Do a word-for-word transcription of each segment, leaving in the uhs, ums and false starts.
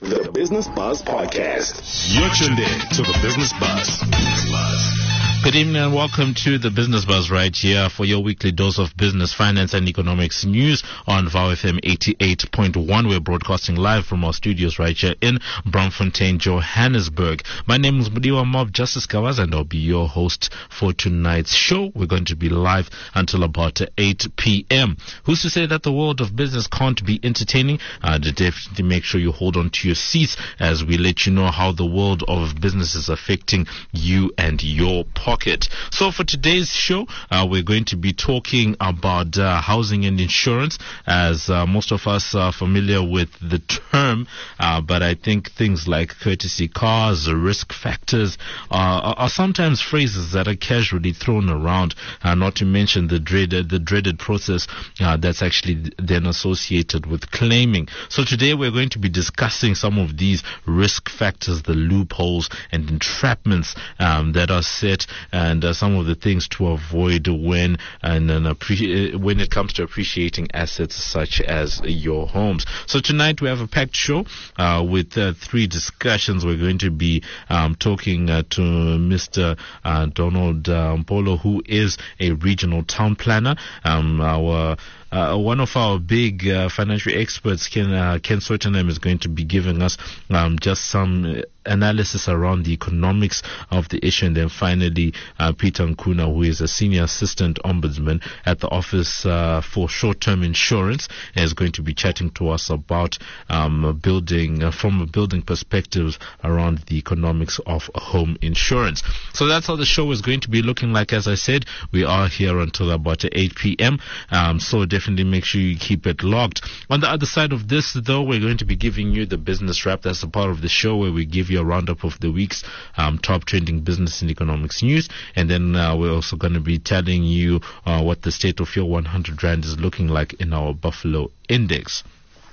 The Business Buzz Podcast. You're tuned in to the Business Buzz. Business Buzz. Good evening and welcome to the Business Buzz right here for your weekly dose of business, finance and economics news on V O W F M eighty-eight point one. We're broadcasting live from our studios right here in Braamfontein, Johannesburg. My name is Mudiwa Mob Justice Kawaz and I'll be your host for tonight's show. We're going to be live until about eight p.m. Who's to say that the world of business can't be entertaining? Uh, definitely make sure you hold on to your seats as we let you know how the world of business is affecting you and your pocket. So for today's show, uh, we're going to be talking about uh, housing and insurance, as uh, most of us are familiar with the term, uh, but I think things like courtesy cars, risk factors, uh, are, are sometimes phrases that are casually thrown around, uh, not to mention the dreaded, the dreaded process uh, that's actually then associated with claiming. So today we're going to be discussing some of these risk factors, the loopholes and entrapments um, that are set, and uh, some of the things to avoid when and, and appre- when it comes to appreciating assets such as your homes. So tonight we have a packed show uh, with uh, three discussions. We're going to be um, talking uh, to Mister Uh, Donald uh, Mpolo, who is a regional town planner. Um, our Uh, one of our big uh, financial experts, Ken, uh, Ken Swettenham, is going to be giving us um, just some analysis around the economics of the issue. And then finally, uh, Peter Nkuna, who is a senior assistant ombudsman at the Office uh, for Short-Term Insurance, is going to be chatting to us about um, building, uh, from a building perspective, around the economics of home insurance. So that's how the show is going to be looking like. As I said, we are here until about eight p.m. Um, so definitely Definitely make sure you keep it logged. On the other side of this, though, we're going to be giving you the business wrap. That's a part of the show where we give you a roundup of the week's um, top trending business and economics news. And then uh, we're also going to be telling you uh, what the state of your one hundred rand is looking like in our Buffalo Index.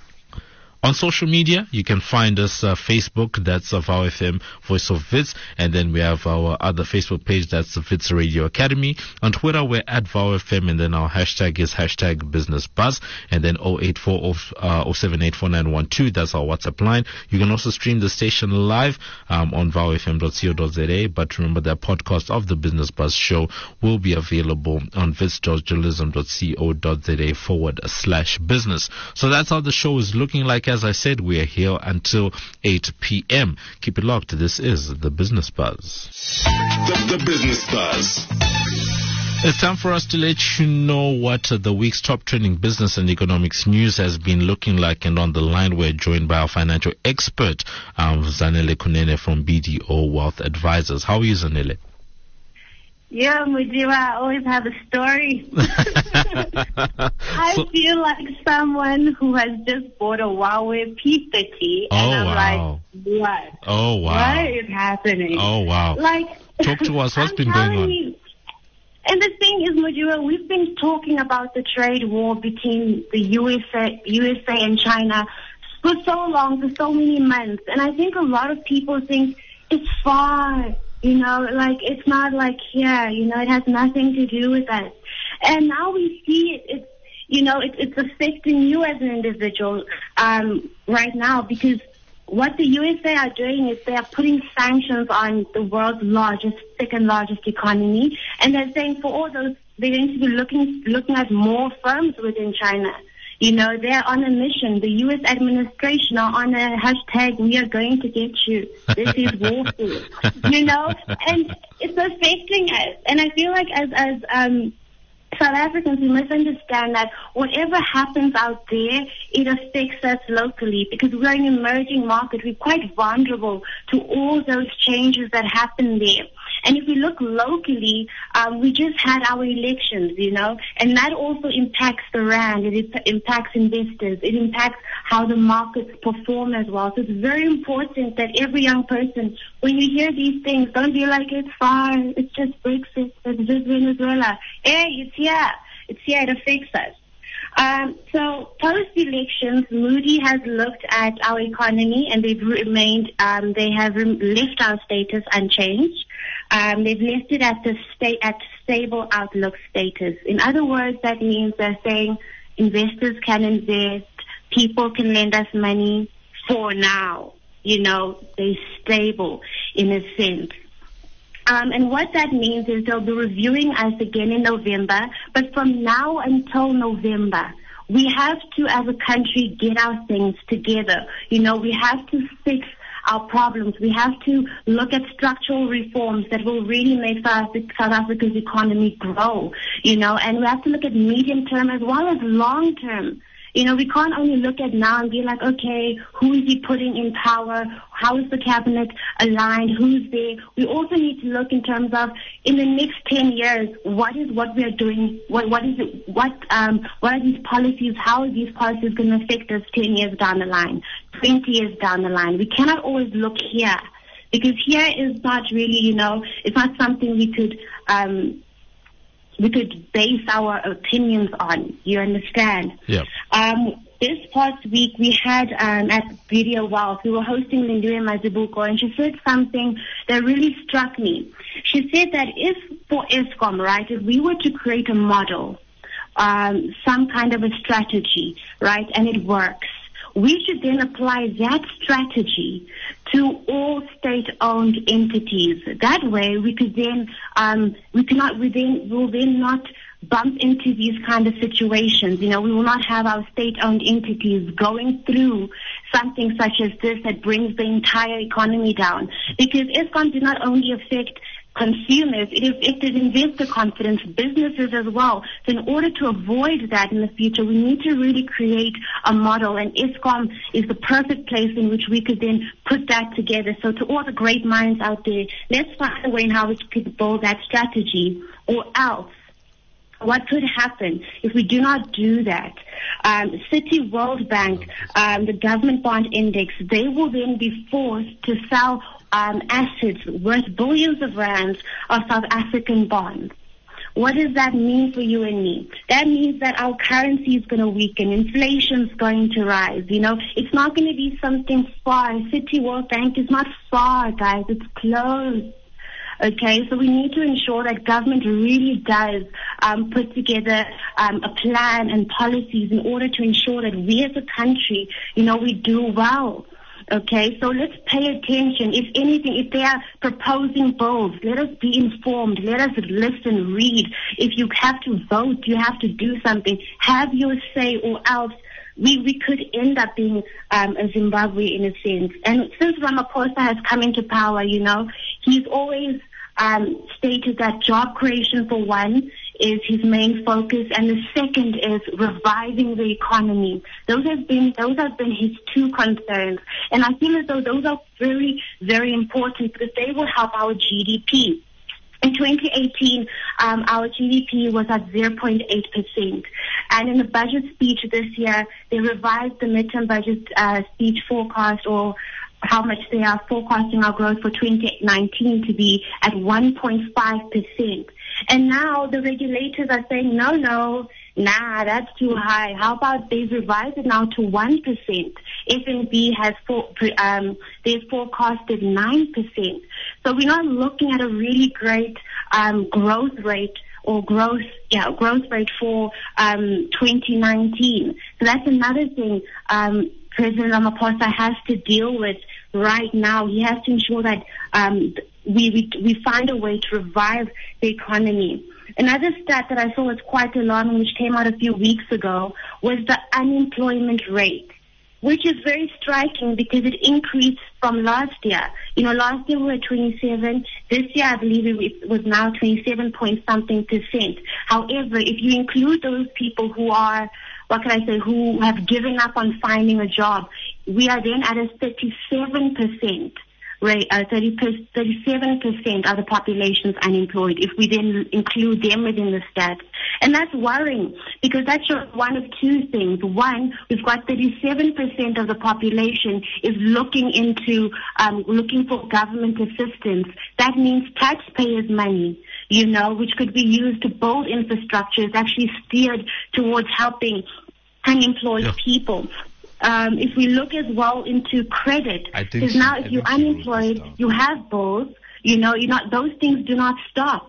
On social media, you can find us uh, Facebook, that's uh, V O W F M, Voice of Wits, and then we have our other Facebook page, that's the Wits Radio Academy. On Twitter, we're at V O W F M, and then our hashtag is hashtag Business Buzz, and then zero eight four zero seven eight four nine one two, that's our WhatsApp line. You can also stream the station live um, on V O W F M dot co dot za, but remember that podcast of the Business Buzz show will be available on wits dot journalism dot co dot za forward slash business. So that's how the show is looking like. As I said, we are here until eight p.m. Keep it locked. This is the Business Buzz. The, the Business Buzz. It's time for us to let you know what uh, the week's top trending business and economics news has been looking like. And on the line, we're joined by our financial expert, um, Zanele Kunene from B D O Wealth Advisors. How are you, Zanele? Yeah, Mudiwa, I always have a story. I so, feel like someone who has just bought a Huawei P thirty, oh, and I'm wow. like, what? Oh, wow. What is happening? Oh, wow. Like, talk to us. What's I'm been going on? You, and the thing is, Mudiwa, we've been talking about the trade war between the U S A, U S A and China for so long, for so many months. And I think a lot of people think it's far. You know, like, it's not like here, you know, it has nothing to do with us. And now we see it, it's, you know, it, it's affecting you as an individual um, right now, because what the U S A are doing is they are putting sanctions on the world's largest, second largest economy, and they're saying for all those, they're going to be looking, looking at more firms within China. You know, they're on a mission. The U S administration are on a hashtag, we are going to get you. This is warfare. You know, and it's affecting us. And I feel like as, as, um, South Africans, we must understand that whatever happens out there, it affects us locally, because we're an emerging market. We're quite vulnerable to all those changes that happen there. And if we look locally, um, we just had our elections, you know, and that also impacts the rand. It imp- impacts investors. It impacts how the markets perform as well. So it's very important that every young person, when you hear these things, don't be like, it's fine, it's just Brexit, it's just Venezuela. Hey, it's here. It's here. It affects us. Um, so post-elections, Moody has looked at our economy, and they've remained, um, they have re- left our status unchanged. Um, they've left it at the state at stable outlook status. In other words, that means they're saying investors can invest, people can lend us money for now. you know, they're stable in a sense. Um, and what that means is they'll be reviewing us again in November, but from now until November, we have to, as a country, get our things together. You know, we have to fix our problems. We have to look at structural reforms that will really make South Africa's economy grow, you know, and we have to look at medium term as well as long term. You know, we can't only look at now and be like, okay, who is he putting in power? How is the cabinet aligned? Who's there? We also need to look in terms of, in the next ten years, what is what we are doing? What what is it? What um what are these policies? How are these policies going to affect us ten years down the line, twenty years down the line? We cannot always look here, because here is not really, you know, it's not something we could um. we could base our opinions on. You understand? Yeah. Um, this past week, we had um, at Video Wealth, we were hosting Lindiwe Mazibuko, and she said something that really struck me. She said that if, for Eskom, right, if we were to create a model, um, some kind of a strategy, right, and it works, we should then apply that strategy to all state-owned entities. That way, we could then, um, we cannot, we then will then not bump into these kind of situations. You know, we will not have our state-owned entities going through something such as this that brings the entire economy down. Because Eskom did not only affect consumers, it affected investor confidence, businesses as well. So in order to avoid that in the future, we need to really create a model, and Eskom is the perfect place in which we could then put that together. So to all the great minds out there, let's find a way in how we could build that strategy, or else what could happen if we do not do that? Um, Citi, World Bank, um, the government bond index, they will then be forced to sell um, assets worth billions of rands of South African bonds. What does that mean for you and me? That means that our currency is going to weaken, inflation's going to rise. You know, it's not going to be something far. Citi, World Bank is not far, guys. It's close. Okay, so we need to ensure that government really does um, put together um, a plan and policies in order to ensure that we as a country, you know, we do well. Okay, so let's pay attention. If anything, if they are proposing bills, let us be informed. Let us listen, read. If you have to vote, you have to do something. Have your say, or else we, we could end up being um, a Zimbabwe in a sense. And since Ramaphosa has come into power, you know, he's always Um, stated that job creation, for one, is his main focus, and the second is reviving the economy. Those have been those have been his two concerns, and I feel as though those are very, very important, because they will help our G D P. In twenty eighteen, um, our G D P was at zero point eight percent. And in the budget speech this year, they revised the midterm budget uh, speech forecast, or how much they are forecasting our growth for twenty nineteen to be at one point five percent. And now the regulators are saying, no, no, nah, that's too high. How about they revise it now to one percent? F N B has for, um, they've forecasted nine percent. So we're not looking at a really great um, growth rate or growth, yeah, growth rate for um, twenty nineteen. So that's another thing um, President Ramaphosa has to deal with right now. He has to ensure that um, we, we we find a way to revive the economy. Another stat that I saw was quite alarming, which came out a few weeks ago, was the unemployment rate, which is very striking because it increased from last year. You know, last year we were twenty-seven. This year, I believe it was now twenty-seven point something percent. However, if you include those people who are, what can I say, who have given up on finding a job, we are then at a thirty-seven percent rate, uh, thirty, thirty-seven percent of the population is unemployed, if we then include them within the stats. And that's worrying, because that shows one of two things. One, we've got thirty-seven percent of the population is looking into, um, looking for government assistance. That means taxpayers' money, you know, which could be used to build infrastructure, is actually steered towards helping unemployed yeah. people. Um, if we look as well into credit, because now if you're unemployed, you have bills, you know, you're not, those things do not stop.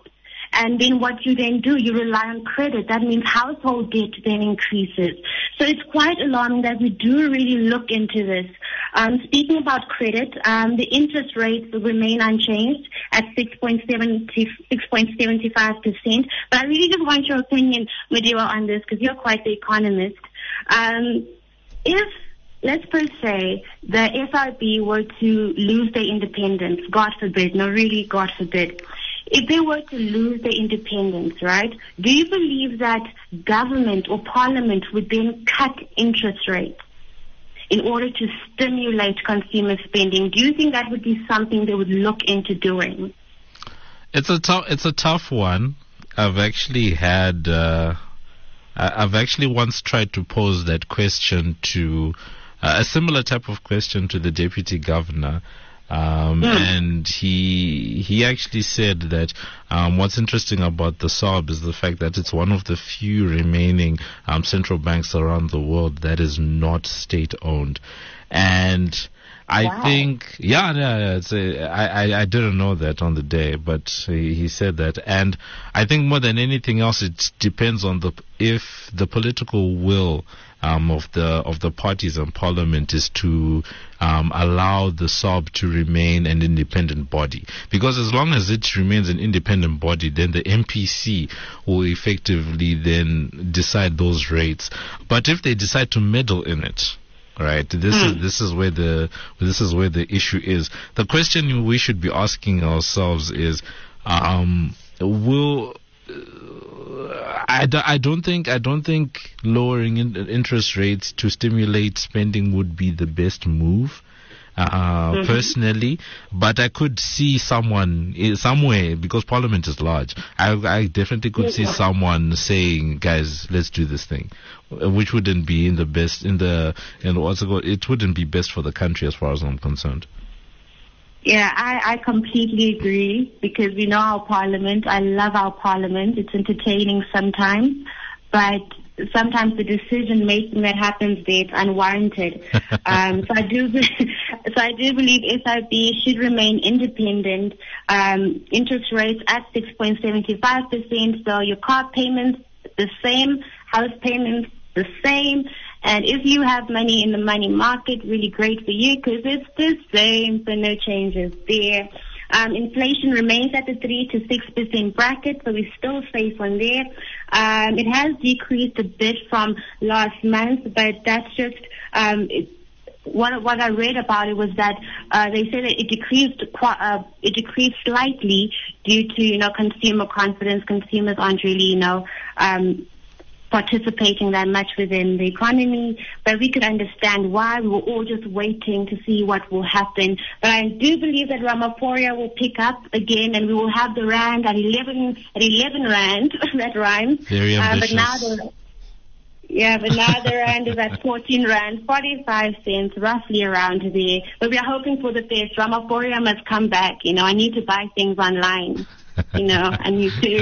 And then what you then do, you rely on credit. That means household debt then increases. So it's quite alarming that we do really look into this. Um, speaking about credit, um, the interest rates remain unchanged at six point seven five percent. But I really just want your opinion, Madiba, on this, because you're quite the economist. Um, if, let's per se, the F R B were to lose their independence, God forbid, no really, God forbid, if they were to lose their independence, right, do you believe that government or parliament would then cut interest rates in order to stimulate consumer spending? Do you think that would be something they would look into doing? It's a tough, it's a tough one. I've actually had, uh, I've actually once tried to pose that question to, uh, a similar type of question to the deputy governor. Um, mm. And he he actually said that um, what's interesting about the S A R B is the fact that it's one of the few remaining um, central banks around the world that is not state-owned. And I wow. think, yeah, yeah, yeah it's a, I, I, I didn't know that on the day, but he, he said that. And I think more than anything else, it depends on the if the political will Um, of the of the parties in parliament is to um, allow the S A R B to remain an independent body. Because as long as it remains an independent body, then the M P C will effectively then decide those rates. But if they decide to meddle in it, right, this mm. is this is where the this is where the issue is. The question we should be asking ourselves is, um, will I, I don't think I don't think lowering in, interest rates to stimulate spending would be the best move, uh, mm-hmm. personally. But I could see someone somewhere, because Parliament is large. I, I definitely could yeah. see someone saying, "Guys, let's do this thing," which wouldn't be in the best in the and also it wouldn't be best for the country as far as I'm concerned. Yeah, I, I completely agree, because we know our parliament. I love our parliament. It's entertaining sometimes, but sometimes the decision making that happens there is unwarranted. um, so I do, so I do believe S R B should remain independent. Um, interest rates at six point seven five percent. So your car payments the same, house payments the same. And if you have money in the money market, really great for you, because it's the same, so no changes there. Um, inflation remains at the three to six percent bracket, so we're still safe on there. Um, it has decreased a bit from last month, but that's just um, it, what what I read about it was that uh, they said that it decreased uh, it decreased slightly due to you know consumer confidence. Consumers aren't really you know. Um, participating that much within the economy, but we could understand why. We were all just waiting to see what will happen. But I do believe that Ramaphosa will pick up again, and we will have the rand at eleven at eleven rand. That rhymes. Very ambitious. Uh, but now the yeah, but now the rand is at fourteen rand forty-five cents, roughly around there. But we are hoping for the best. Ramaphosa must come back. You know, I need to buy things online. You know, I need to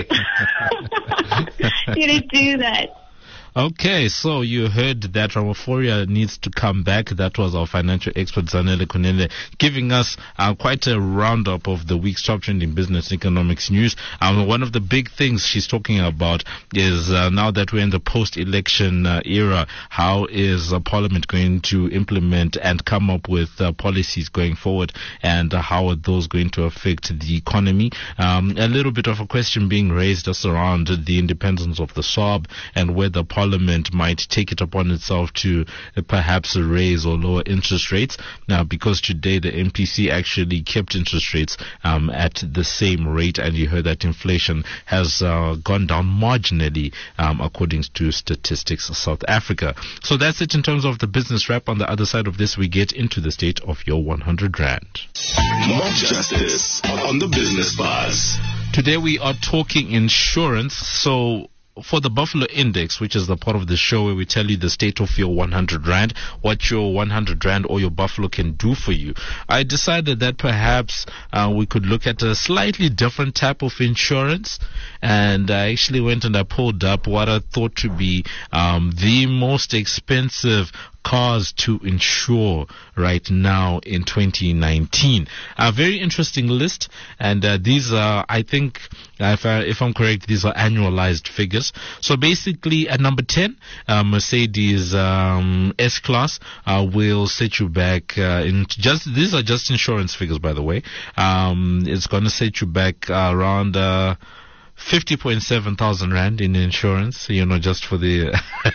need to do that. Okay, so you heard that Ramaphosa needs to come back. That was our financial expert, Zanele Kunene, giving us uh, quite a roundup of the week's top trending business economics news. Um, one of the big things she's talking about is uh, now that we're in the post-election uh, era, how is uh, Parliament going to implement and come up with uh, policies going forward, and uh, how are those going to affect the economy? Um, a little bit of a question being raised just around the independence of the S A R B and whether Parliament might take it upon itself to uh, perhaps raise or lower interest rates. Now, because today the M P C actually kept interest rates um, at the same rate, and you heard that inflation has uh, gone down marginally um, according to Statistics South Africa. So that's it in terms of the business wrap. On the other side of this, we get into the state of your one hundred rand. More justice on the Business Buzz. Today we are talking insurance. So for the Buffalo Index, which is the part of the show where we tell you the state of your one hundred rand, what your one hundred rand or your Buffalo can do for you, I decided that perhaps uh, we could look at a slightly different type of insurance. And I actually went and I pulled up what I thought to be um, the most expensive cars to insure right now in twenty nineteen. A very interesting list, and uh, these are, I think, if, I, if I'm correct, these are annualized figures. So basically, at number ten, uh, Mercedes um, S-Class uh, will set you back uh, in just, these are just insurance figures, by the way. Um, it's going to set you back uh, around Uh, fifty point seven thousand rand in insurance, you know, just for the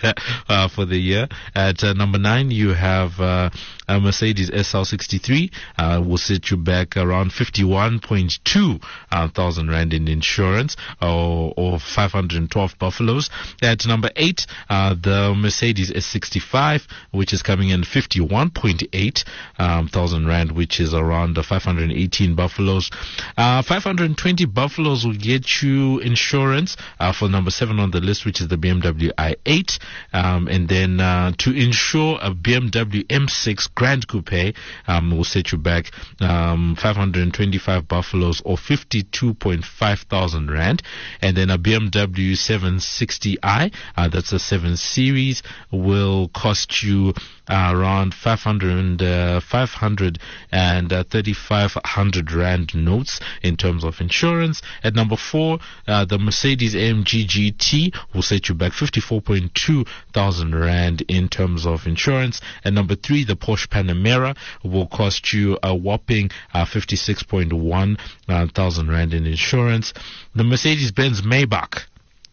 uh, for the year. At uh, number nine, you have uh, a Mercedes S L sixty-three, uh, will set you back around fifty-one point two uh, thousand rand in insurance, or, or five hundred twelve buffaloes. At number eight, uh, the Mercedes S sixty-five, which is coming in fifty-one point eight um, thousand rand, which is around uh, five hundred eighteen buffaloes. Uh, five hundred twenty buffaloes will get you insurance uh, for number seven on the list, which is the B M W i eight, um, and then uh, to insure a B M W M six Grand Coupe um, will set you back um, five hundred twenty-five buffaloes, or fifty-two point five thousand rand, and then a B M W seven sixty i, uh, that's a seven series, will cost you uh, around five hundred uh, five hundred thirty-five hundred rand notes in terms of insurance. At number four, Uh, the Mercedes A M G G T will set you back fifty-four point two thousand rand in terms of insurance. And number three, the Porsche Panamera will cost you a whopping uh, fifty-six point one uh, thousand rand in insurance. The Mercedes-Benz Maybach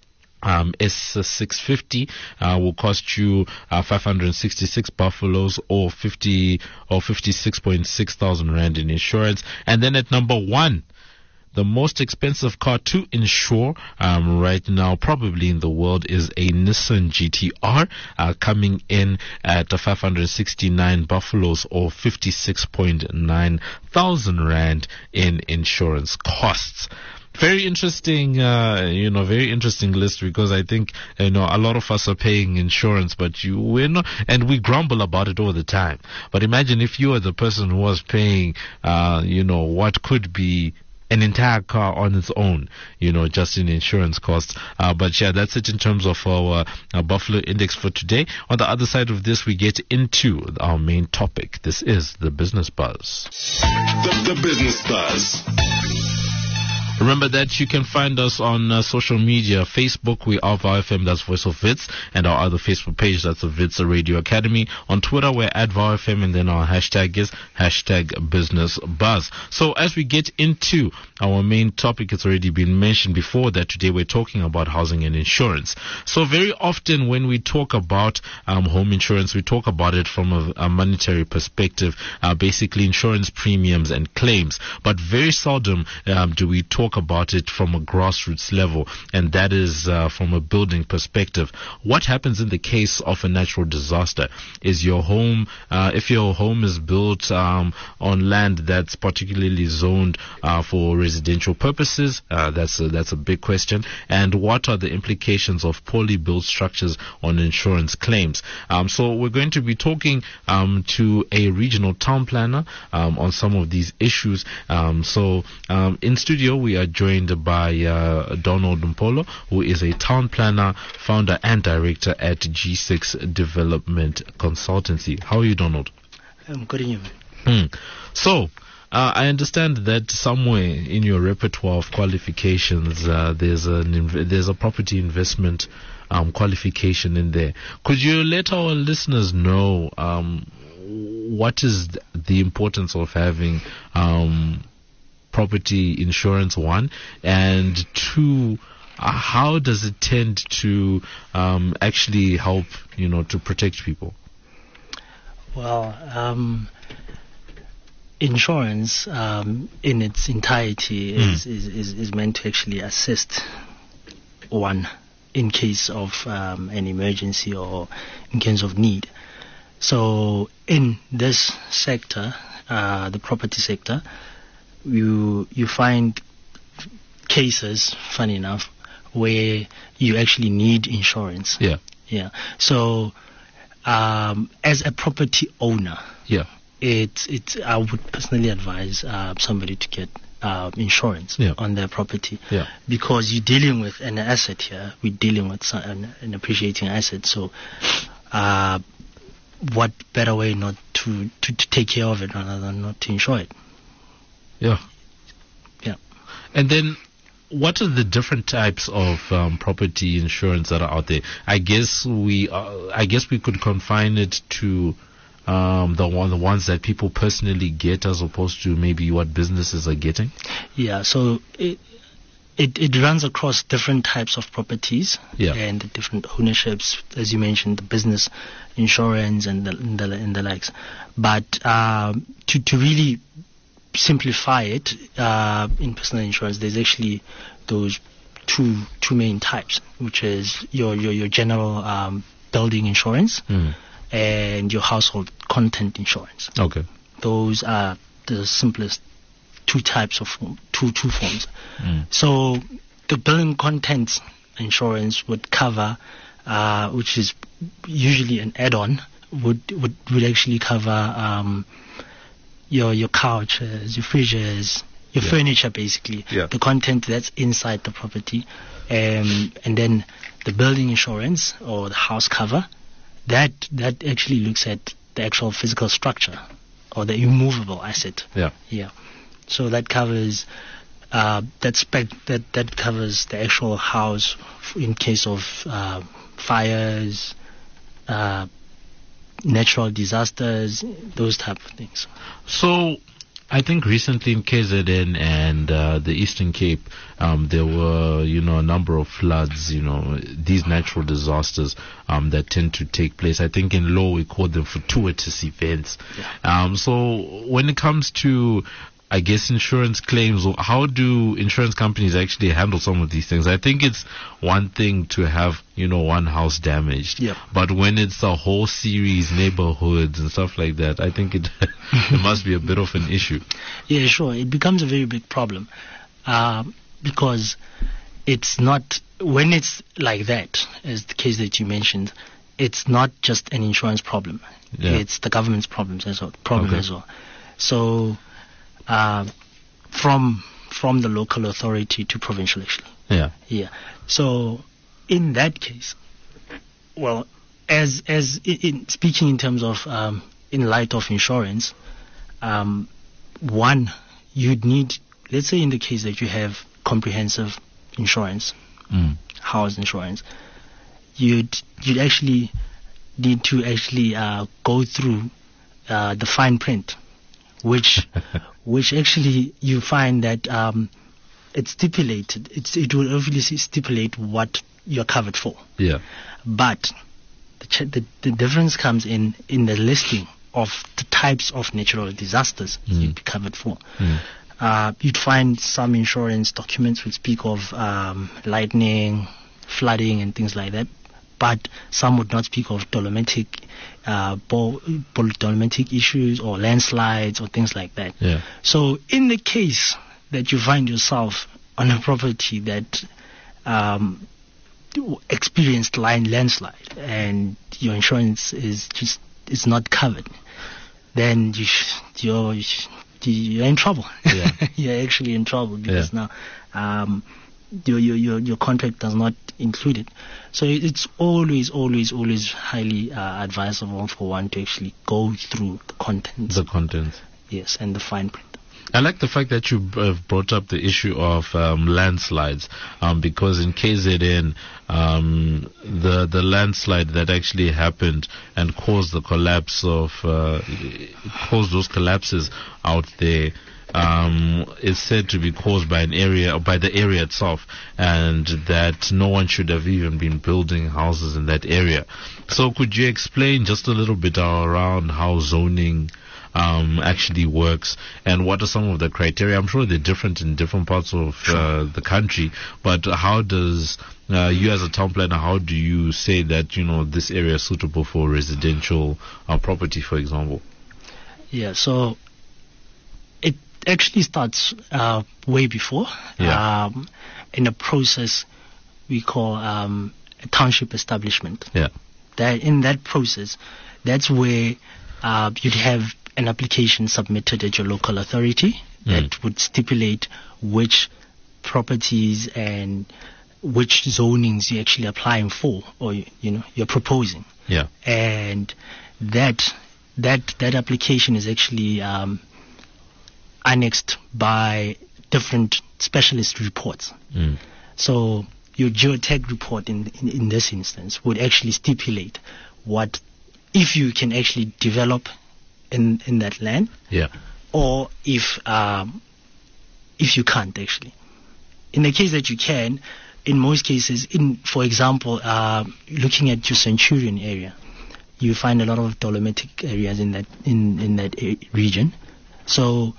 Um, S six fifty uh, will cost you uh, five hundred sixty-six buffaloes, or fifty or fifty-six point six thousand rand in insurance. And then at number one, the most expensive car to insure um, right now, probably in the world, is a Nissan G T R, uh, coming in at uh, five hundred sixty-nine buffaloes, or fifty-six point nine thousand rand in insurance costs. Very interesting, uh, you know, very interesting list, because I think, you know, a lot of us are paying insurance, but you, we're not, and we grumble about it all the time. But imagine if you are the person who was paying, uh, you know, what could be an entire car on its own, you know, just in insurance costs. Uh, but yeah, that's it in terms of our uh, Buffalo Index for today. On the other side of this, we get into our main topic. This is the Business Buzz. The, the Business Buzz. Remember that you can find us on uh, social media. Facebook, we are VOW F M, that's Voice of Wits, and our other Facebook page, that's the Wits Radio Academy. On Twitter, we're at VOW F M, and then our hashtag is hashtag Business Buzz. So as we get into our main topic, it's already been mentioned before that today we're talking about housing and insurance. So very often when we talk about um, home insurance, we talk about it from a, a monetary perspective, uh, basically insurance premiums and claims, but very seldom um, do we talk about it from a grassroots level, and that is uh, from a building perspective. What happens in the case of a natural disaster? Is your home, uh, if your home is built um, on land that's particularly zoned uh, for residential purposes, uh, that's a, that's a big question. And what are the implications of poorly built structures on insurance claims? Um, so we're going to be talking um, to a regional town planner um, on some of these issues. Um, so um, in studio we are joined by uh, Donald Mpolo, who is a town planner, founder and director at G six Development Consultancy. How are you, Donald? I'm good. You. Hmm. So, uh, I understand that somewhere in your repertoire of qualifications, uh, there's an inv- there's a property investment um, qualification in there. Could you let our listeners know um, what is the importance of having um, property insurance, one, and two, uh, how does it tend to um, actually help, you know, to protect people? Well, um, insurance um, in its entirety Mm. is, is, is, is meant to actually assist one in case of um, an emergency or in case of need. So in this sector, uh, the property sector, you you find cases, funny enough, where you actually need insurance. Yeah. Yeah. So um, as a property owner, Yeah. it it I would personally advise uh, somebody to get uh, insurance Yeah. on their property, Yeah. because you're dealing with an asset here. We're dealing with some, an, an appreciating asset. So uh, what better way not to, to, to take care of it rather than not to insure it? Yeah. Yeah. And then, what are the different types of um, property insurance that are out there? I guess we, uh, I guess we could confine it to um, the one, the ones that people personally get, as opposed to maybe what businesses are getting. Yeah. So it it, it runs across different types of properties yeah. and the different ownerships, as you mentioned, the business insurance and the and the, and the likes. But uh, to to really simplify it, uh, in personal insurance, there's actually those two two main types, which is your your, your general um, building insurance mm. and your household content insurance. Okay. Those are the simplest two types of form, two two forms. Mm. So the building contents insurance would cover, uh, which is usually an add-on, would would would actually cover um, your your couches, your fridges, your yeah. furniture, basically, yeah. the content that's inside the property, um, and then the building insurance or the house cover, that that actually looks at the actual physical structure or the immovable asset. Yeah. Yeah. So that covers uh, that spec that that covers the actual house in case of uh, fires, uh, natural disasters, those type of things. So, I think recently in K Z N and uh, the Eastern Cape, um, there were, you know, a number of floods, you know, these natural disasters um, that tend to take place. I think in law we call them fortuitous events. Yeah. Um, so when it comes to, I guess, insurance claims, how do insurance companies actually handle some of these things? I think it's one thing to have, you know, one house damaged. Yep. But when it's a whole series, neighborhoods and stuff like that, I think it, it must be a bit of an issue. Yeah, sure. It becomes a very big problem uh, because it's not, when it's like that, as the case that you mentioned, it's not just an insurance problem. Yeah. It's the government's problems as well, problem Okay. as well. So, Uh, from from the local authority to provincial, actually. Yeah. Yeah. So in that case, well, as as in, in speaking in terms of um, in light of insurance, um, one, you'd need, let's say in the case that you have comprehensive insurance, Mm. house insurance, you'd you'd actually need to actually uh, go through uh, the fine print, which which actually you find that um, it's stipulated. It's, it will obviously stipulate what you're covered for. Yeah. But the, ch- the the difference comes in in the listing of the types of natural disasters Mm. you'd be covered for. Mm. Uh, you'd find some insurance documents would speak of um, lightning, flooding, and things like that. But some would not speak of dolomitic, uh, bol- bol- dolomitic issues or landslides or things like that. Yeah. So in the case that you find yourself on a property that um, experienced line landslide and your insurance is just is not covered, then you sh- you're you're in trouble. Yeah. You're actually in trouble because Yeah. now um, your, your your your contract does not include it. So it- it's always always always highly uh, advisable for one to actually go through the contents. The contents. Yes, and the fine print. I like the fact that you uh, brought up the issue of um, landslides, um, because in K Z N, um, the the landslide that actually happened and caused the collapse of uh, caused those collapses out there, um, is said to be caused by an area, by the area itself, and that no one should have even been building houses in that area. So, could you explain just a little bit around how zoning Um, actually works, and what are some of the criteria? I'm sure they're different in different parts of uh, the country, but how does uh, you as a town planner, how do you say that, you know, this area is suitable for residential uh, property, for example? Yeah, so it actually starts uh, way before Yeah. um, in a process we call um, a township establishment. Yeah. That in that process, that's where uh, you'd have an application submitted at your local authority that Mm. would stipulate which properties and which zonings you're actually applying for, or you know you're proposing. Yeah. And that that that application is actually um, annexed by different specialist reports. Mm. So your geotech report in, in in this instance would actually stipulate what if you can actually develop in in that land, Yeah. or if um, if you can't actually. In the case that you can, in most cases, in for example, uh, looking at your Centurion area, you find a lot of dolomitic areas in that in in that a- region. So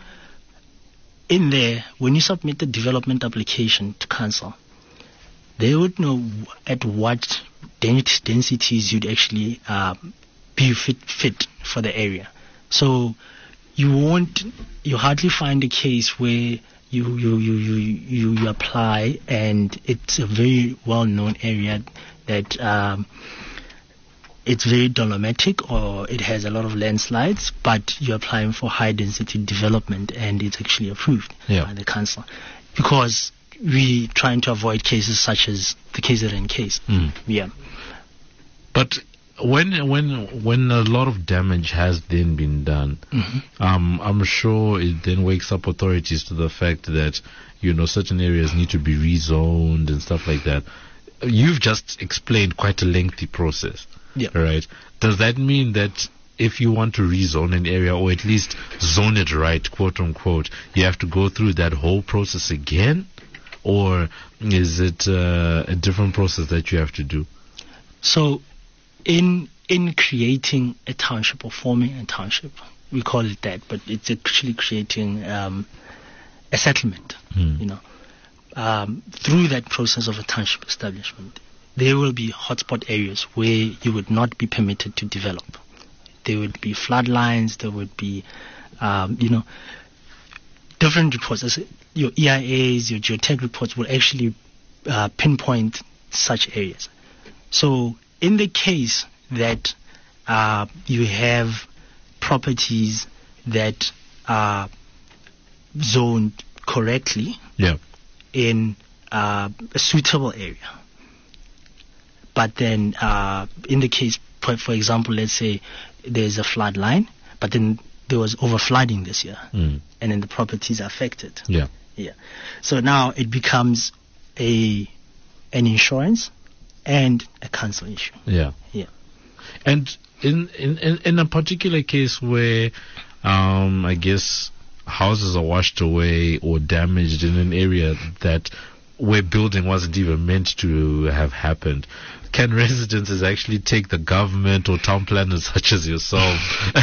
in there, when you submit the development application to council, they would know at what dens- densities you'd actually uh, be fit fit for the area. So you won't, you hardly find a case where you you you you you, you apply and it's a very well known area that um, it's very dolomitic or it has a lot of landslides, but you're applying for high density development and it's actually approved Yeah. by the council, because we trying to avoid cases such as the K Z N case. Mm. Yeah. But when when when a lot of damage has then been done, Mhm. um, I'm sure it then wakes up authorities to the fact that, you know, certain areas need to be rezoned and stuff like that. You've just explained quite a lengthy process, Yeah. right? Does that mean that if you want to rezone an area, or at least zone it right, quote unquote, you have to go through that whole process again? Or is it uh, a different process that you have to do? So, in in creating a township or forming a township, we call it that, but it's actually creating um, a settlement. Hmm. You know, um, through that process of a township establishment, there will be hotspot areas where you would not be permitted to develop. There would be flood lines. There would be, um, you know, different reports. As your E I As, your geotech reports will actually uh, pinpoint such areas. So in the case that uh, you have properties that are zoned correctly Yeah. in uh, a suitable area, but then uh, in the case, for, for example, let's say there's a flood line, but then there was overflooding this year, Mm. and then the properties are affected. Yeah. Yeah. So now it becomes a an insurance and a council issue. Yeah. Yeah. And in, in, in, in a particular case where, um, I guess houses are washed away or damaged in an area that where building wasn't even meant to have happened, can residences actually take the government or town planners such as yourself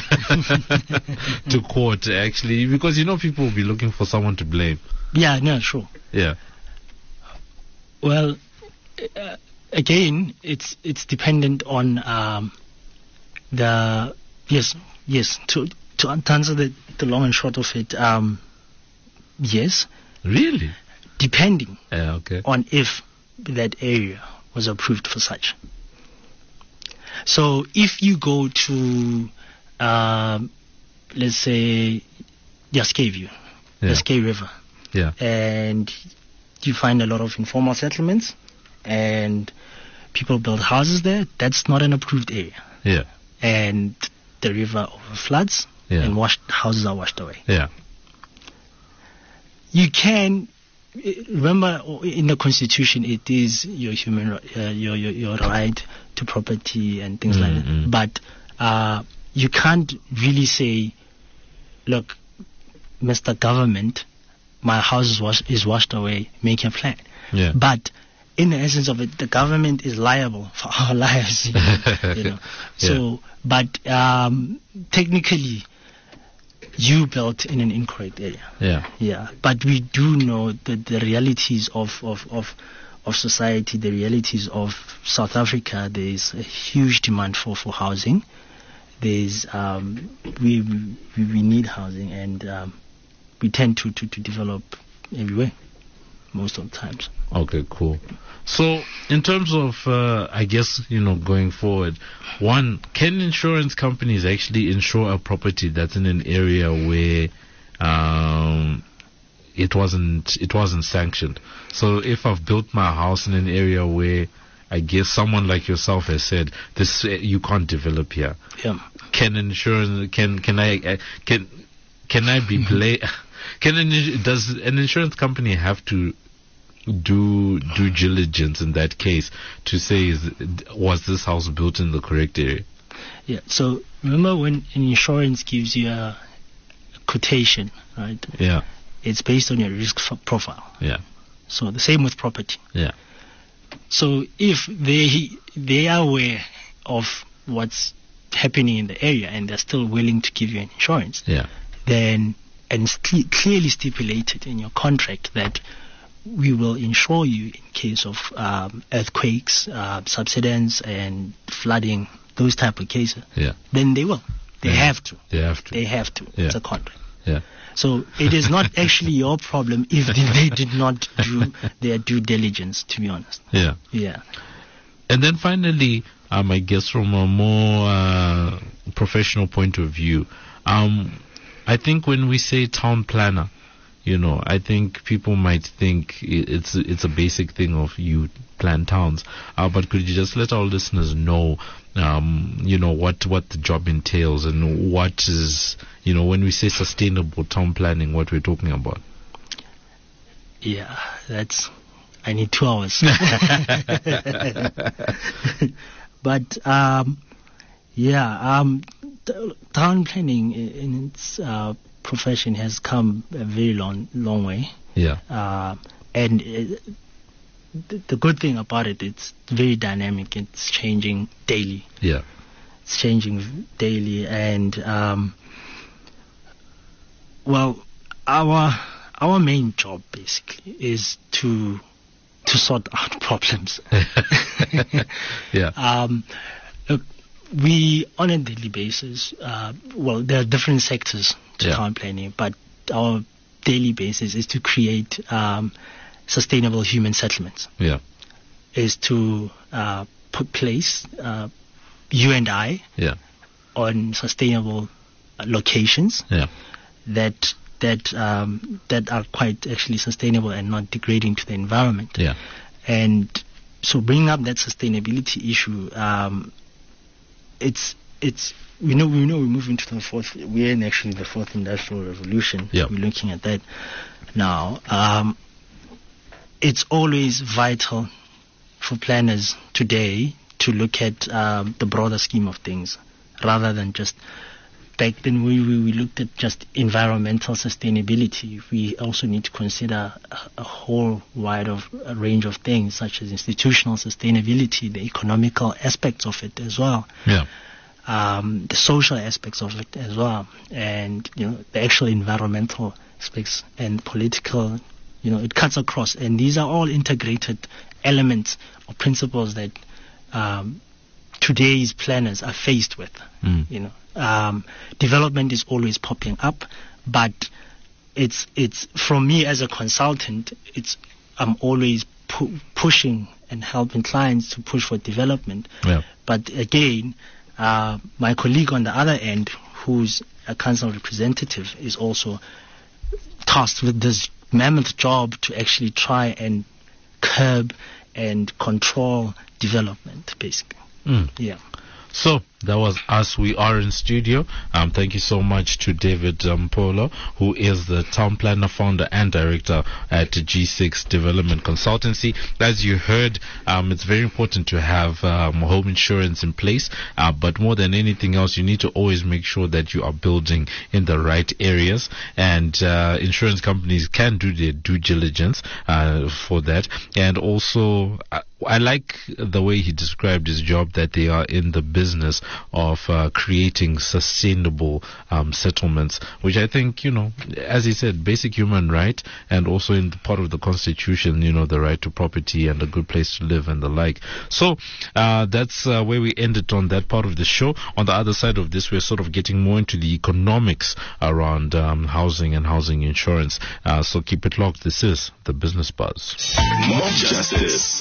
to court actually? Because, you know, people will be looking for someone to blame. Yeah, no, sure. Yeah. Well, uh, again, it's it's dependent on um, the yes, yes. To to answer the, the long and short of it, um, yes, Really? depending Yeah, okay. on if that area was approved for such. So if you go to, um, let's say, Yaskeview, Yeah. Yaskei River, Yeah. and you find a lot of informal settlements and people build houses there, that's not an approved area. Yeah. And the river overfloods Yeah. and washed, houses are washed away. Yeah. You can eh, remember in the constitution it is your human ri- uh, your, your your right to property and things like Mm-mm. that, but uh, you can't really say, look, Mister Government, my house is, wash, is washed away, make a plan. Yeah. But in the essence of it, the government is liable for our lives. You know, you know. So, but um, technically, you built in an incorrect area. Yeah. Yeah, but we do know that the realities of, of, of, of society, the realities of South Africa, there is a huge demand for, for housing. There's um, we, we we need housing, and um, we tend to, to, to develop everywhere most of the times. Okay, cool. So, in terms of, uh, I guess, you know, going forward, one, can insurance companies actually insure a property that's in an area where um, it wasn't it wasn't sanctioned? So, if I've built my house in an area where I guess someone like yourself has said this, uh, you can't develop here. Yeah. Can insurance, can, can I, uh, can, can I be play, can an, does an insurance company have to do due diligence in that case to say, is, was this house built in the correct area? Yeah. So remember, when an insurance gives you a quotation, right? Yeah. It's based on your risk f- profile. Yeah. So the same with property. Yeah. So if they they are aware of what's happening in the area and they're still willing to give you an insurance, yeah, then and it's cle- clearly stipulated in your contract that we will insure you in case of um, earthquakes, uh, subsidence, and flooding, those type of cases. Yeah. Then they will. They yeah. have to. They have to. They have to. Yeah. It's a contract. Yeah. So it is not actually your problem if they did not do their due diligence, to be honest. Yeah. Yeah. And then finally, um, I guess from a more uh, professional point of view, um, I think when we say town planner, you know, I think people might think it's it's a basic thing of you plan towns. Uh, but could you just let our listeners know, um, you know, what, what the job entails and what is, you know, when we say sustainable town planning, what we're talking about? Yeah, that's, I need two hours. But, um, yeah, um, t- town planning in its uh, profession has come a very long, long way. Yeah. Uh, and it, the, the good thing about it, it's very dynamic. It's changing daily. Yeah. It's changing daily, and um, well, our our main job basically is to to sort out problems. Yeah. Um, look, we on a daily basis. Uh, well, there are different sectors to Yeah. town planning, but our daily basis is to create um, sustainable human settlements. Yeah. Is to uh, put place uh, you and I Yeah. on sustainable uh, locations Yeah. that that um, that are quite actually sustainable and not degrading to the environment. Yeah. And so bringing up that sustainability issue, um, it's it's we know we know we move into the fourth. We're in actually the fourth industrial revolution. Yeah. We're looking at that now. Um, it's always vital for planners today to look at um, the broader scheme of things, rather than just back then we, we, we looked at just environmental sustainability. We also need to consider a, a whole wide of a range of things, such as institutional sustainability, the economical aspects of it as well, Yeah. um, the social aspects of it as well, and you know the actual environmental aspects and political. You know, it cuts across, and these are all integrated elements or principles that um, today's planners are faced with. Mm. You know, um, development is always popping up, but it's it's from me as a consultant, it's I'm always pu- pushing and helping clients to push for development. Yeah. But again, uh, my colleague on the other end, who's a council representative, is also tasked with this mammoth job to actually try and curb and control development, basically. Mm. Yeah. So that was us. We are in studio. Um, thank you so much to David um, Polo, who is the town planner, founder, and director at G six Development Consultancy. As you heard, um, it's very important to have um, home insurance in place. Uh, but more than anything else, you need to always make sure that you are building in the right areas. And uh, insurance companies can do their due diligence uh, for that. And also, I, I like the way he described his job, that they are in the business of uh, creating sustainable um, settlements, which I think, you know, as he said, basic human right, and also in the part of the Constitution, you know, the right to property and a good place to live and the like. So uh, that's uh, where we ended on that part of the show. On the other side of this, we're sort of getting more into the economics around um, housing and housing insurance. Uh, so keep it locked. This is the Business Buzz. Mob Justice on the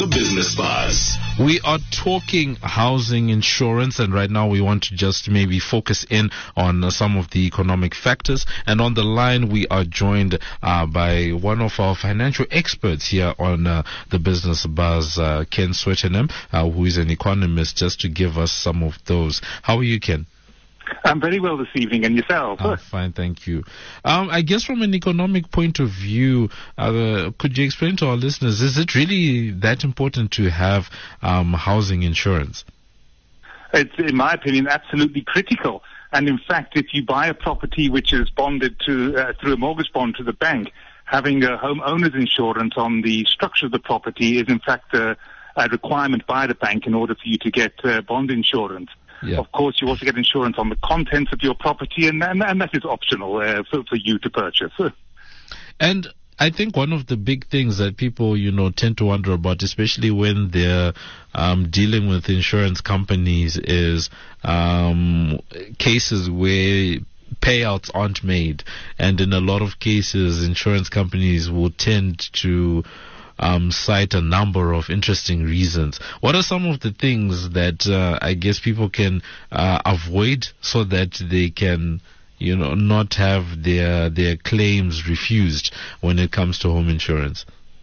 Business Buzz. We are talking housing insurance, and right now we want to just maybe focus in on uh, some of the economic factors. And on the line, we are joined uh, by one of our financial experts here on uh, the Business Buzz, uh, Ken Swettenham, uh, who is an economist, just to give us some of those. How are you, Ken? I'm very well this evening, and yourself? Oh, fine, thank you. Um, I guess from an economic point of view, uh, could you explain to our listeners, is it really that important to have um, housing insurance? It's, in my opinion, absolutely critical. And in fact, if you buy a property which is bonded to uh, through a mortgage bond to the bank, having a homeowner's insurance on the structure of the property is in fact a, a requirement by the bank in order for you to get uh, bond insurance. Yeah. Of course, you also get insurance on the contents of your property, and, and, and that is optional uh, for, for you to purchase. And I think one of the big things that people, you know, tend to wonder about, especially when they're um, dealing with insurance companies, is um, cases where payouts aren't made. And in a lot of cases, insurance companies will tend to Um, cite a number of interesting reasons. What are some of the things that uh, I guess people can uh, avoid so that they can, you know, not have their their claims refused when it comes to home insurance?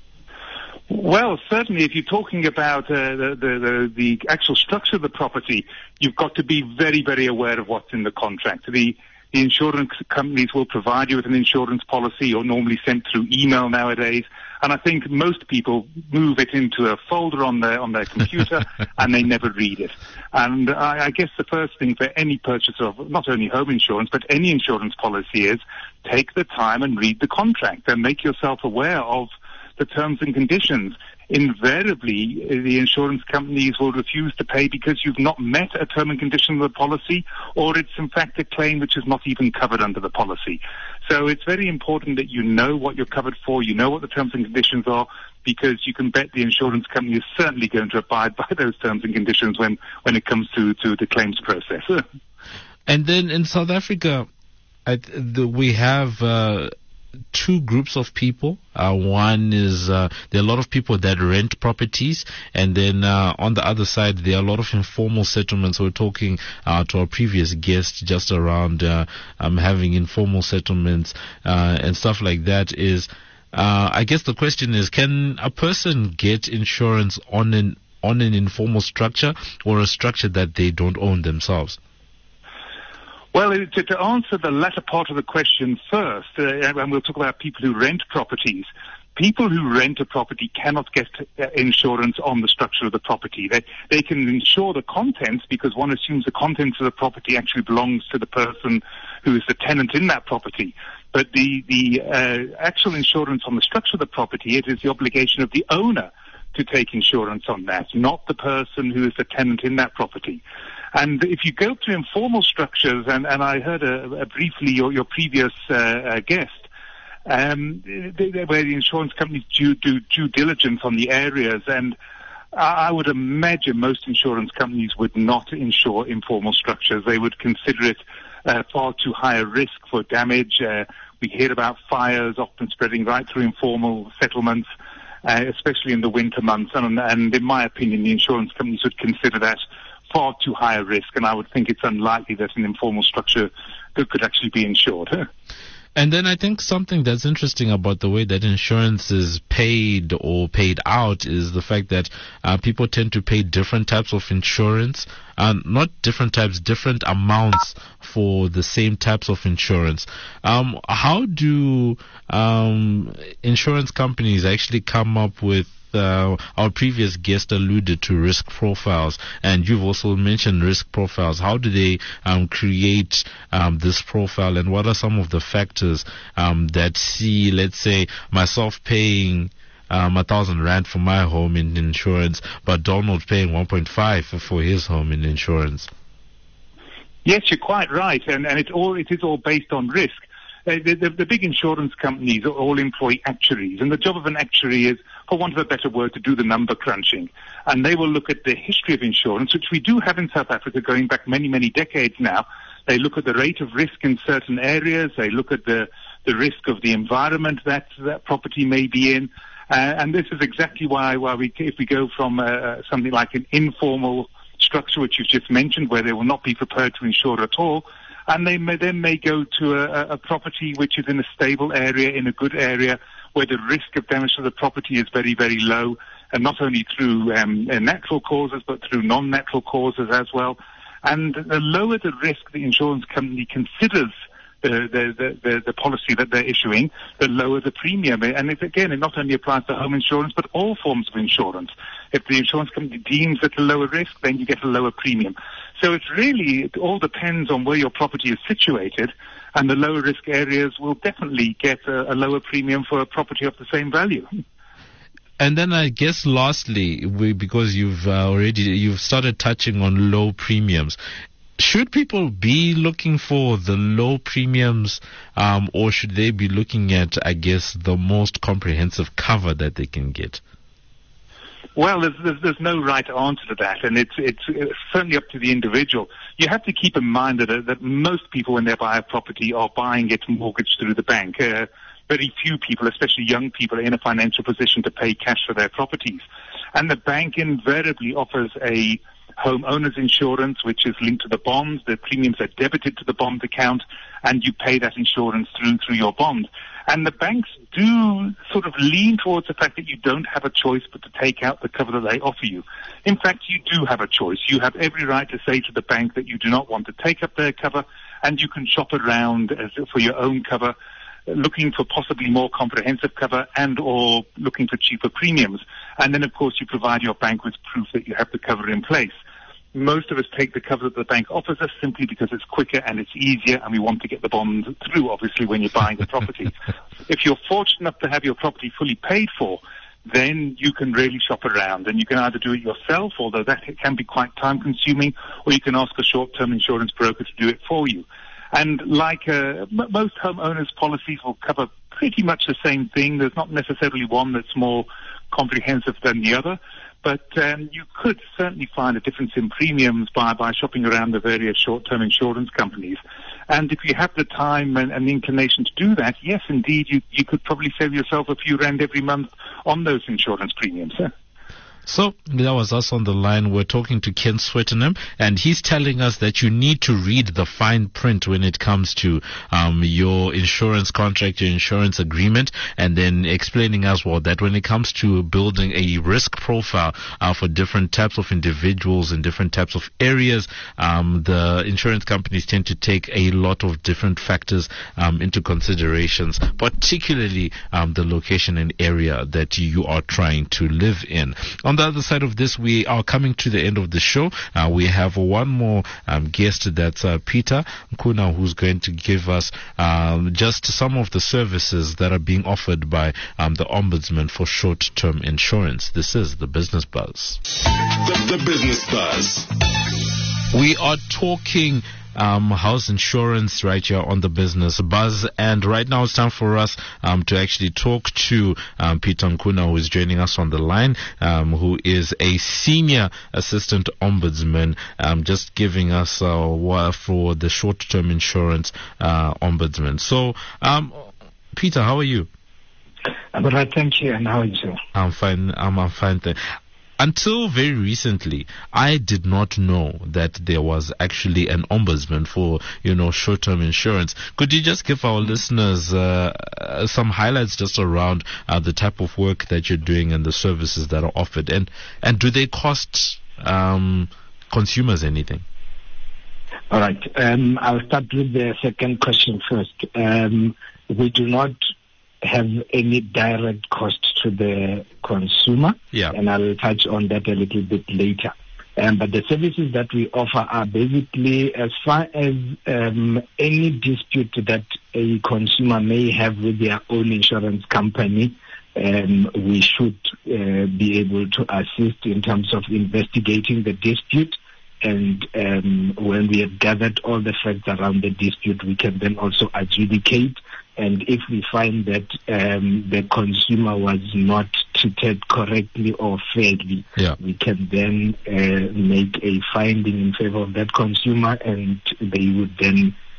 Well, certainly, if you're talking about uh, the, the, the the actual structure of the property, you've got to be very, very aware of what's in the contract. The the insurance companies will provide you with an insurance policy, or normally sent through email nowadays. And I think most people move it into a folder on their on their computer and they never read it. And I, I guess the first thing for any purchase of not only home insurance but any insurance policy is take the time and read the contract and make yourself aware of the terms and conditions. Invariably, the insurance companies will refuse to pay because you've not met a term and condition of the policy, or it's in fact a claim which is not even covered under the policy. So it's very important that you know what you're covered for, you know what the terms and conditions are, because you can bet the insurance company is certainly going to abide by those terms and conditions when, when it comes to, to the claims process. And then in South Africa, I, the, we have uh, two groups of people. Uh, one is uh, there are a lot of people that rent properties, and then uh, on the other side there are a lot of informal settlements. We're talking uh, to our previous guest just around uh, um, having informal settlements uh, and stuff like that. Is uh, I guess the question is, can a person get insurance on an on an informal structure or a structure that they don't own themselves? Well, to, to answer the latter part of the question first, uh, and we'll talk about people who rent properties. People who rent a property cannot get uh, insurance on the structure of the property. They, they can insure the contents because one assumes the contents of the property actually belongs to the person who is the tenant in that property. But the, the uh, actual insurance on the structure of the property, it is the obligation of the owner to take insurance on that, not the person who is the tenant in that property. And if you go to informal structures, and, and I heard a, a briefly your, your previous uh, uh, guest, um, they, they, where the insurance companies do, do due diligence on the areas, and I would imagine most insurance companies would not insure informal structures. They would consider it uh, far too high a risk for damage. Uh, we hear about fires often spreading right through informal settlements, uh, especially in the winter months. And, and in my opinion, the insurance companies would consider that far too high a risk, and I would think it's unlikely that an informal structure could, could actually be insured. And then I think something that's interesting about the way that insurance is paid or paid out is the fact that uh, people tend to pay different types of insurance, uh, not different types, different amounts for the same types of insurance. Um, how do um, insurance companies actually come up with Uh, our previous guest alluded to risk profiles, and you've also mentioned risk profiles. How do they um, create um, this profile, and what are some of the factors um, that see, let's say, myself paying um, a thousand rand for my home in insurance, but Donald paying one point five for his home in insurance? Yes, you're quite right, and, and it all it is all based on risk. Uh, the, the, the big insurance companies all employ actuaries, and the job of an actuary is, for want of a better word, to do the number crunching. And they will look at the history of insurance, which we do have in South Africa going back many, many decades now. They look at the rate of risk in certain areas. They look at the, the risk of the environment that that property may be in. Uh, and this is exactly why, why we, if we go from uh, something like an informal structure, which you've just mentioned, where they will not be prepared to insure at all, and they may, then may go to a, a property which is in a stable area, in a good area, where the risk of damage to the property is very, very low, and not only through um, natural causes, but through non-natural causes as well. And the lower the risk the insurance company considers the, the, the, the policy that they're issuing, the lower the premium. And it, again, it not only applies to home insurance, but all forms of insurance. If the insurance company deems it a lower risk, then you get a lower premium. So it's really, it all depends on where your property is situated, and the lower risk areas will definitely get a, a lower premium for a property of the same value. And then I guess lastly, we, because you've uh, already, you've started touching on low premiums, should people be looking for the low premiums, um, or should they be looking at, I guess, the most comprehensive cover that they can get? Well, there's, there's, there's no right answer to that, and it's, it's it's certainly up to the individual. You have to keep in mind that, uh, that most people, when they buy a property, are buying it mortgaged through the bank. Uh, very few people, especially young people, are in a financial position to pay cash for their properties. And the bank invariably offers a homeowner's insurance, which is linked to the bonds. The premiums are debited to the bond account, and you pay that insurance through through your bond. And the banks do sort of lean towards the fact that you don't have a choice but to take out the cover that they offer you. In fact, you do have a choice. You have every right to say to the bank that you do not want to take up their cover, and you can shop around as for your own cover, looking for possibly more comprehensive cover and or looking for cheaper premiums. And then, of course, you provide your bank with proof that you have the cover in place. Most of us take the cover that the bank offers us simply because it's quicker and it's easier, and we want to get the bond through, obviously, when you're buying the property. If you're fortunate enough to have your property fully paid for, then you can really shop around, and you can either do it yourself, although that can be quite time-consuming, or you can ask a short-term insurance broker to do it for you. And like uh, m- most homeowners' policies will cover pretty much the same thing. There's not necessarily one that's more comprehensive than the other. But um, you could certainly find a difference in premiums by, by shopping around the various short-term insurance companies. And if you have the time and, and the inclination to do that, yes, indeed, you, you could probably save yourself a few rand every month on those insurance premiums. Huh? So that was us on the line. We're talking to Ken Swettenham, and he's telling us that you need to read the fine print when it comes to um, your insurance contract, your insurance agreement, and then explaining as well that when it comes to building a risk profile uh, for different types of individuals in different types of areas, um, the insurance companies tend to take a lot of different factors um, into considerations, particularly um, the location and area that you are trying to live in. On On the other side of this, we are coming to the end of the show. Uh, we have one more um, guest, that's uh, Peter Nkuna, who's going to give us um, just some of the services that are being offered by um, the Ombudsman for short-term insurance. This is the Business Buzz. The, the Business Buzz. We are talking Um, house insurance right here on the Business Buzz, and right now it's time for us um, to actually talk to um, Peter Nkuna, who is joining us on the line, um, who is a senior assistant ombudsman, um, just giving us uh, for the short-term insurance uh, ombudsman. So, um, Peter, how are you? I'm all right, thank you. And how are you? I'm fine. I'm, I'm fine. Th- Until very recently, I did not know that there was actually an ombudsman for, you know, short-term insurance. Could you just give our listeners uh, some highlights just around uh, the type of work that you're doing and the services that are offered? And, and do they cost um, consumers anything? All right. Um, I'll start with the second question first. Um, we do not have any direct cost to the consumer, yeah. and I'll touch on that a little bit later. Um, but the services that we offer are basically as far as um, any dispute that a consumer may have with their own insurance company, um, we should uh, be able to assist in terms of investigating the dispute. And um, when we have gathered all the facts around the dispute, we can then also adjudicate. And if we find that um, the consumer was not treated correctly or fairly, yeah. we can then uh, make a finding in favor of that consumer, and they would then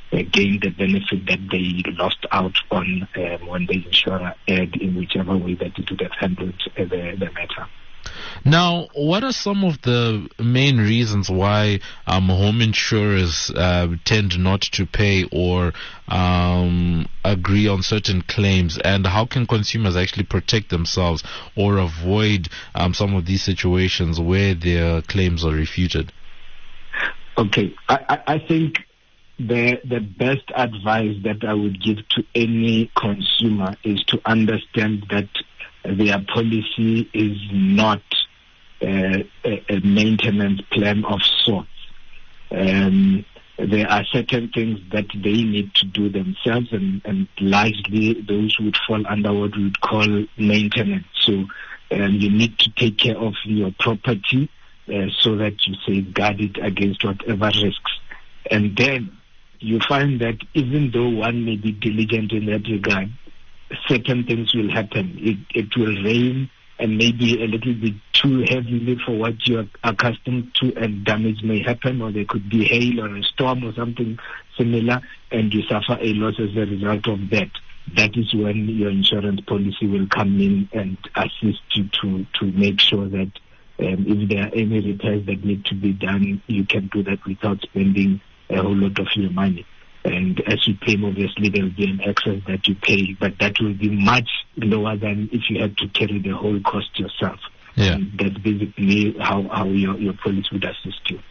uh, gain the benefit that they lost out on um, when the insurer erred in whichever way that it would have handled uh, the, the matter. Now, what are some of the main reasons why um, home insurers uh, tend not to pay or um, agree on certain claims, and how can consumers actually protect themselves or avoid um, some of these situations where their claims are refuted? Okay, I, I, I think the the best advice that I would give to any consumer is to understand that their policy is not uh, a, a maintenance plan of sorts. Um, there are certain things that they need to do themselves, and, and largely those would fall under what we would call maintenance. So um, you need to take care of your property uh, so that you safeguard it against whatever risks. And then you find that even though one may be diligent in that regard, certain things will happen. It, it will rain, and maybe a little bit too heavily for what you are accustomed to, and damage may happen, or there could be hail or a storm or something similar, and you suffer a loss as a result of that. That is when your insurance policy will come in and assist you to, to make sure that um, if there are any repairs that need to be done, you can do that without spending a whole lot of your money. And as you claim, obviously, there will be an excess that you pay, but that will be much lower than if you had to carry the whole cost yourself. Yeah. And that's basically how, how your, your policy would assist you.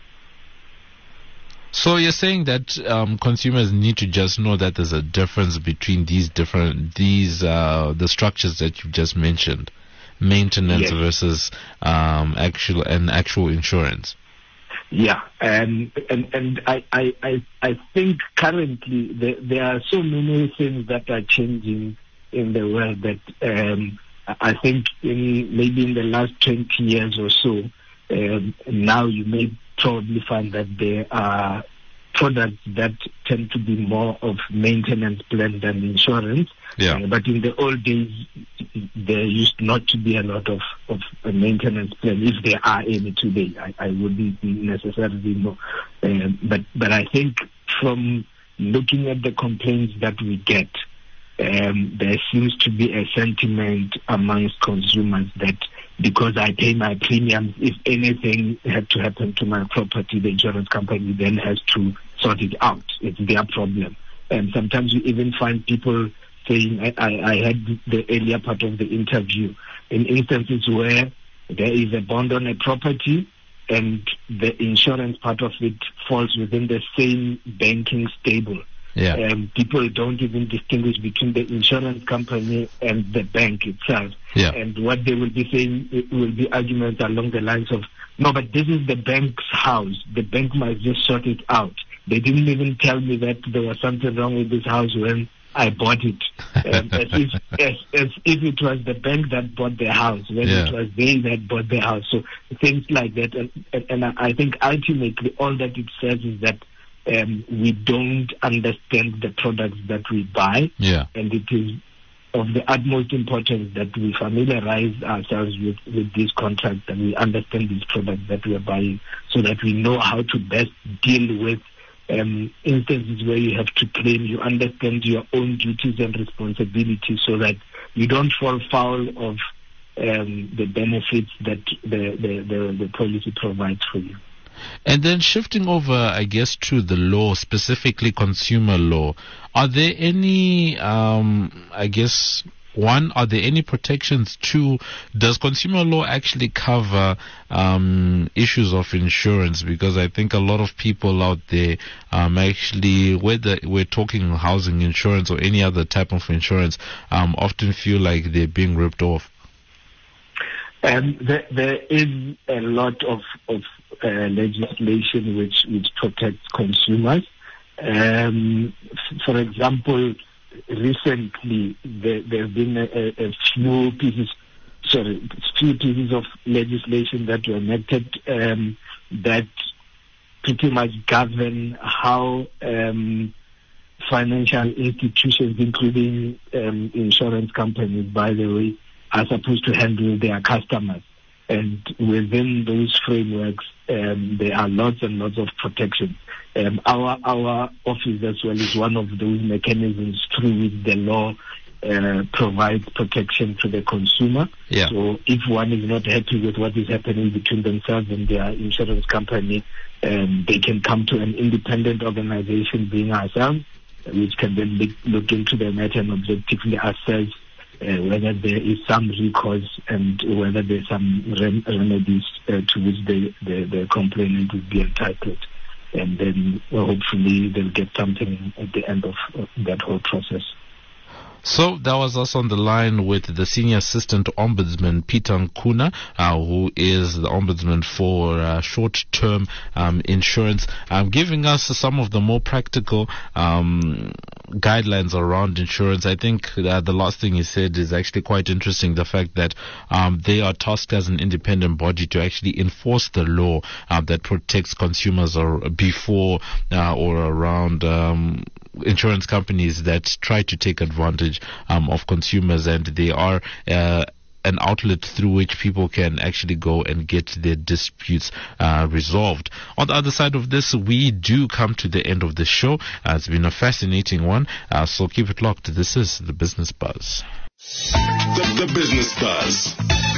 So you're saying that um, consumers need to just know that there's a difference between these different, these, uh, the structures that you just mentioned, maintenance yes. versus um, actual and actual insurance. Yeah, and and and I I I, I think currently there, there are so many things that are changing in the world that um, I think in maybe in the last twenty years or so, um, now you may probably find that there are products that tend to be more of maintenance plan than insurance. Yeah. Uh, but in the old days, there used not to be a lot of, of a maintenance plan, if there are any today. I, I wouldn't necessarily know. Uh, but, but I think from looking at the complaints that we get, um, there seems to be a sentiment amongst consumers that because I pay my premiums, if anything had to happen to my property, the insurance company then has to sort it out. It's their problem. And sometimes you even find people saying, I, I, I had the earlier part of the interview, in instances where there is a bond on a property and the insurance part of it falls within the same banking stable. Yeah. Um, people don't even distinguish between the insurance company and the bank itself. Yeah. And what they will be saying it will be arguments along the lines of, no, but this is the bank's house. The bank must just sort it out. They didn't even tell me that there was something wrong with this house when I bought it. Um, as, if, as, as if it was the bank that bought the house, when Yeah. it was they that bought the house. So things like that. And, and, and I think ultimately all that it says is that Um, we don't understand the products that we buy, Yeah. and it is of the utmost importance that we familiarize ourselves with, with these contracts and we understand these products that we are buying so that we know how to best deal with um, instances where you have to claim. You understand your own duties and responsibilities so that you don't fall foul of um, the benefits that the, the, the, the policy provides for you. And then shifting over, I guess, to the law, specifically consumer law, are there any, um, I guess, one, are there any protections? Two, does consumer law actually cover um, issues of insurance? Because I think a lot of people out there um, actually, whether we're talking housing insurance or any other type of insurance, um, often feel like they're being ripped off. Um, there, there is a lot of, of uh, legislation which, which protects consumers. Um, f- for example, recently there, there have been a, a few pieces, sorry, few pieces of legislation that were enacted um, that pretty much govern how um, financial institutions, including um, insurance companies, by the way, are supposed to handle their customers. And within those frameworks, um, there are lots and lots of protections. Um, our our office as well is one of those mechanisms through which the law uh, provides protection to the consumer. Yeah. So if one is not happy with what is happening between themselves and their insurance company, um, they can come to an independent organization, being ourselves, which can then look, look into the matter and objectively assess uh, whether there is some recourse and whether there's some rem- remedies uh, to which the, the, the complainant will be entitled. And then well, hopefully they'll get something at the end of uh, that whole process. So that was us on the line with the Senior Assistant Ombudsman, Peter Nkuna, uh, who is the Ombudsman for uh, short-term um, insurance, um, giving us some of the more practical um, guidelines around insurance. I think that the last thing he said is actually quite interesting, the fact that um, they are tasked as an independent body to actually enforce the law uh, that protects consumers or before uh, or around um, insurance companies that try to take advantage um, of consumers, and they are uh, an outlet through which people can actually go and get their disputes uh, resolved. On the other side of this, we do come to the end of the show. Uh, it's been a fascinating one, uh, so keep it locked. This is the Business Buzz. The, the Business Buzz.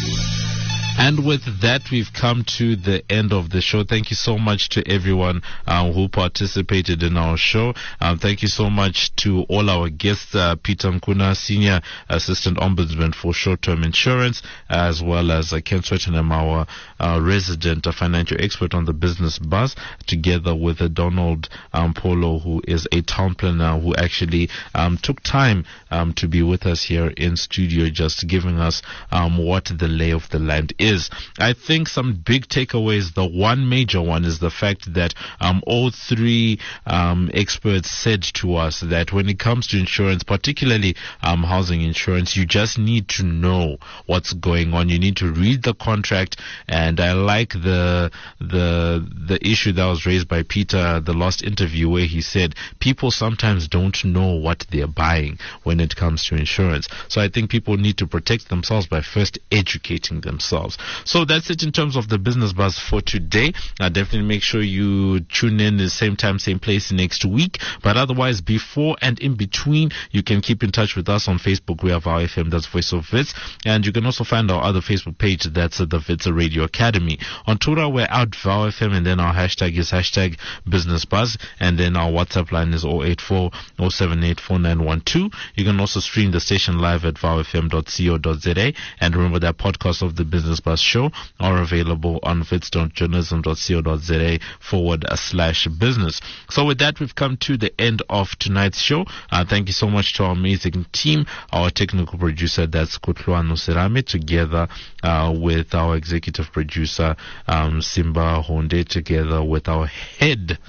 And with that, we've come to the end of the show. Thank you so much to everyone uh, who participated in our show. Um, thank you so much to all our guests, uh, Peter Nkuna, Senior Assistant Ombudsman for Short-Term Insurance, as well as uh, Ken Swettenham, our uh, resident uh, financial expert on the Business Buzz, together with uh, Donald um, Polo, who is a town planner who actually um, took time um, to be with us here in studio, just giving us um, what the lay of the land is. Is. I think some big takeaways. The one major one is the fact that um, all three um, experts said to us that when it comes to insurance, particularly um, housing insurance, you just need to know what's going on. You need to read the contract. And I like the the the issue that was raised by Peter, the last interview, where he said people sometimes don't know what they're buying when it comes to insurance. So I think people need to protect themselves by first educating themselves. So that's it in terms of the Business Buzz for today. Uh, definitely make sure you tune in the same time, same place next week. But otherwise, before and in between, you can keep in touch with us on Facebook. We have our F M, that's Voice of Wits. And you can also find our other Facebook page, that's uh, the Wits Radio Academy. On Twitter, we're out V O F M, and then our hashtag is hashtag Business Buzz. And then our WhatsApp line is zero eight four, zero seven eight, four nine one two. You can also stream the station live at vow f m dot co dot z a. And remember that podcasts of the Business Buzz show are available on wits dot journalism dot co dot z a forward slash business. So with that, we've come to the end of tonight's show. Uh, thank you so much to our amazing team, our technical producer, that's Kutluano Serame, together uh, with our executive producer, um, Simba Honde, together with our head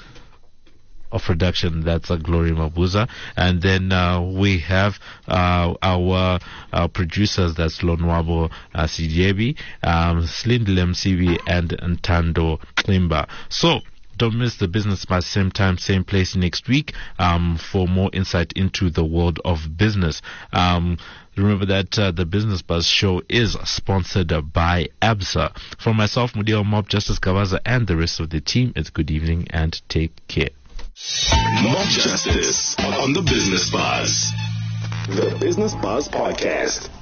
of production, that's uh, Glory Mabuza. And then uh, we have uh, our uh, producers, that's Lonwabo uh, Sijebi, um, Slindle M C B, and Ntando Klimba. So don't miss the Business Buzz, same time, same place next week um, for more insight into the world of business. Um, Remember that uh, the Business Buzz show is sponsored by A B S A. From myself, Mudia Mob, Justice Kawaza, and the rest of the team, it's good evening and take care. Mob Justice on the Business Buzz. The Business Buzz Podcast.